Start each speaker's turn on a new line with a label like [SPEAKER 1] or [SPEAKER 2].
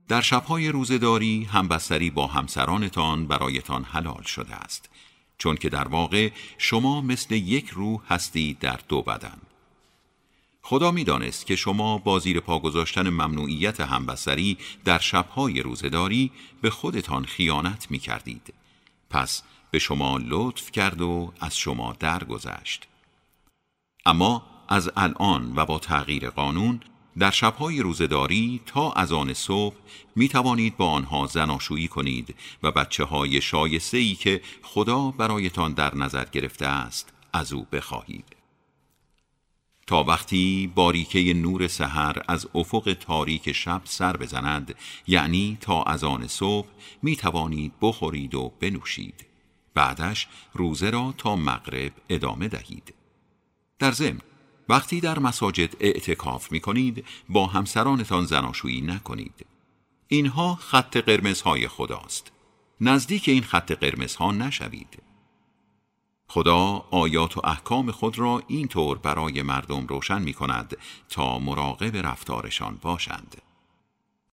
[SPEAKER 1] در شبهای روزه‌داری همبستری با همسرانتان برایتان حلال شده است، چون که در واقع شما مثل یک روح هستید در دو بدن. خدا می‌دانست که شما با زیر پا گذاشتن ممنوعیت همبستری در شبهای روزه‌داری به خودتان خیانت می‌کردید. پس به شما لطف کرد و از شما درگذشت. اما از الان و با تغییر قانون در شبهای روزه‌داری تا اذان صبح می توانید با آنها زناشویی کنید و بچه‌های شایسته‌ای که خدا برایتان در نظر گرفته است از او بخواهید. تا وقتی باریکه نور سحر از افق تاریک شب سر بزند، یعنی تا اذان صبح، می توانید بخورید و بنوشید. بعدش روزه را تا مغرب ادامه دهید. در ضمن وقتی در مساجد اعتکاف می کنید با همسرانتان زناشویی نکنید. اینها خط قرمزهای خداست. نزدیک این خط قرمزها نشوید. خدا آیات و احکام خود را اینطور برای مردم روشن می کند تا مراقب رفتارشان باشند.